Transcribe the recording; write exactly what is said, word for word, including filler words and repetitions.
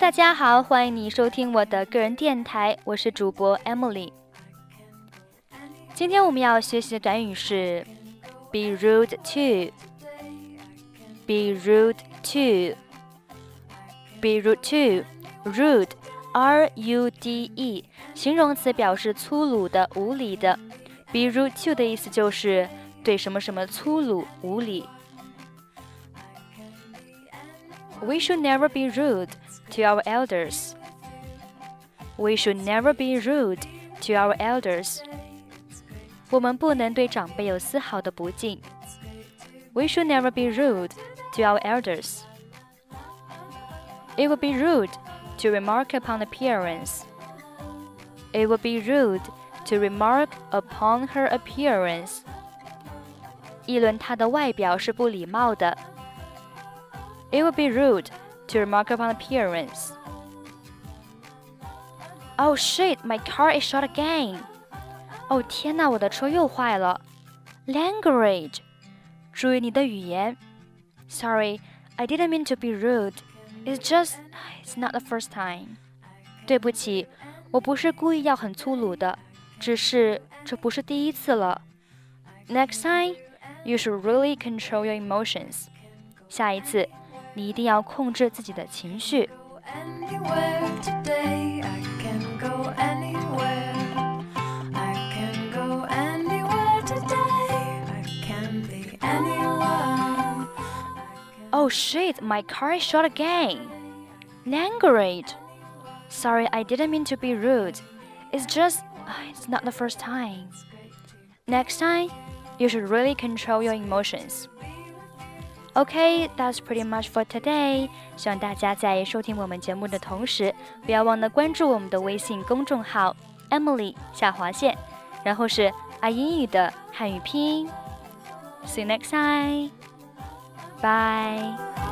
大家好，欢迎你收听我的个人电台，我是主播 Emily。今天我们要学习的短语是 be rude to be rude to be rude to rude R U D E 形容词表示粗鲁的、无理的。be rude to 的意思就是对什么什么粗鲁、无理。We should never be rude to our elders. We should never be rude to our elders. 我们不能对长辈有丝毫的不敬。We should never be rude to our elders. It would be rude to remark upon appearance. It would be rude to remark upon her appearance. 议论她的外表是不礼貌的。It would be rude to remark upon appearance. Oh shit, my car is shot again. 哦天哪，我的车又坏了。Language. 注意你的语言。Sorry, I didn't mean to be rude. It's just, it's not the first time. 对不起，我不是故意要很粗鲁的，只是这不是第一次了。Next time, you should really control your emotions. 下一次，你一定要控制自己的情绪。Oh shit, my car is shot again. Language. Sorry, I didn't mean to be rude. It's just, it's not the first time. Next time, you should really control your emotions. Okay, that's pretty much for today. 希望大家在收听我们节目的同时，不要忘了关注我们的微信公众号 Emily 下划线，然后是爱英语的汉语拼音。See you next time. Bye.